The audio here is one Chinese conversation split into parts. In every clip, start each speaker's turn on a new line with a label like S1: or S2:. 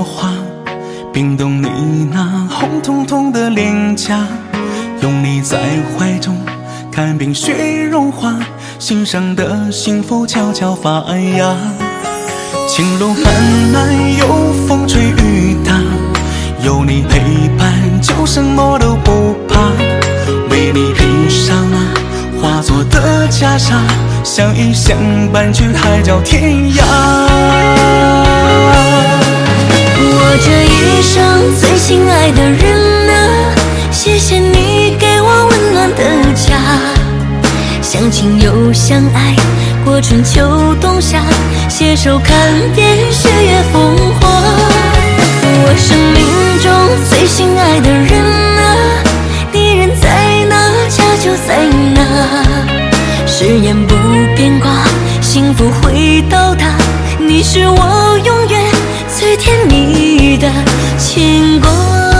S1: 话，冰冻你那红彤彤的脸颊，拥你在怀中看冰雪融化，心上的幸福悄悄发芽。情路漫漫有风吹雨打，有你陪伴就什么都不怕，为你披上了化作的袈裟，相依相伴去海角天涯。
S2: 我这一生最心爱的人啊，谢谢你给我温暖的家，相亲又相爱过春秋冬夏，携手看遍雪月风华。我生命中最心爱的人啊，你人在哪，家就在哪，誓言不变卦，幸福会到达，你是我永远最甜蜜的牵挂。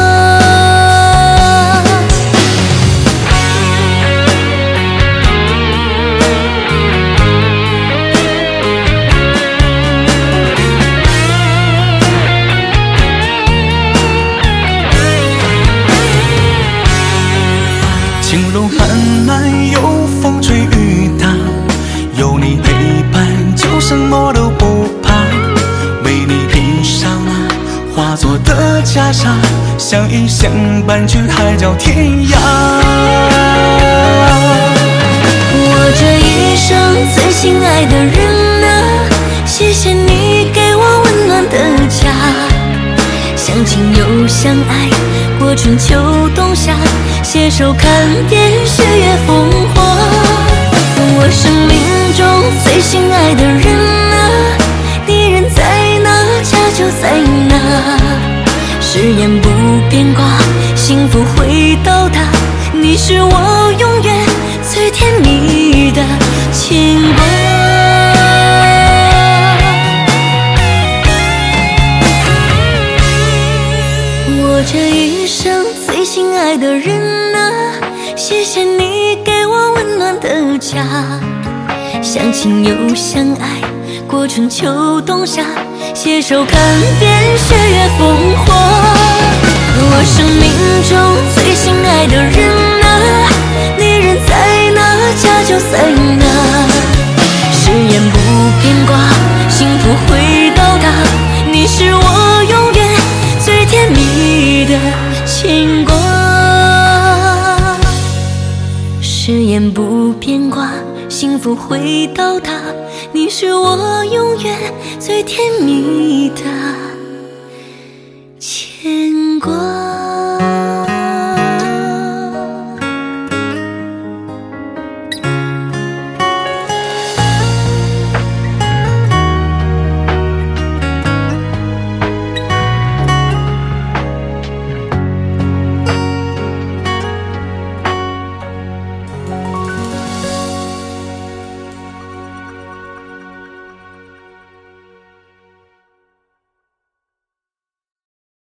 S1: 情路漫漫有风吹雨打，有你陪伴就什么都不怕，为你披上了化作的袈裟，相依相伴去海角天涯。
S2: 我这一生最心爱的人啊，谢谢你给我温暖的家，相亲又相爱过春秋冬夏，携手看遍雪月风华。我生命中最心爱的人啊，你人在哪，家就在哪，誓言不变卦，幸福会到达，你是我永远最甜蜜的牵挂。我这一生最心爱的人啊，谢谢你给我温暖的家，相亲又相爱过春秋冬夏，携手看遍雪月风华。我生命中最心爱的人啊，你人在哪，家就在哪，誓言不变卦，幸福会到达，你是我永远最甜蜜的牵挂。誓言不变卦，幸福会到达，你是我永远最甜蜜的牵挂。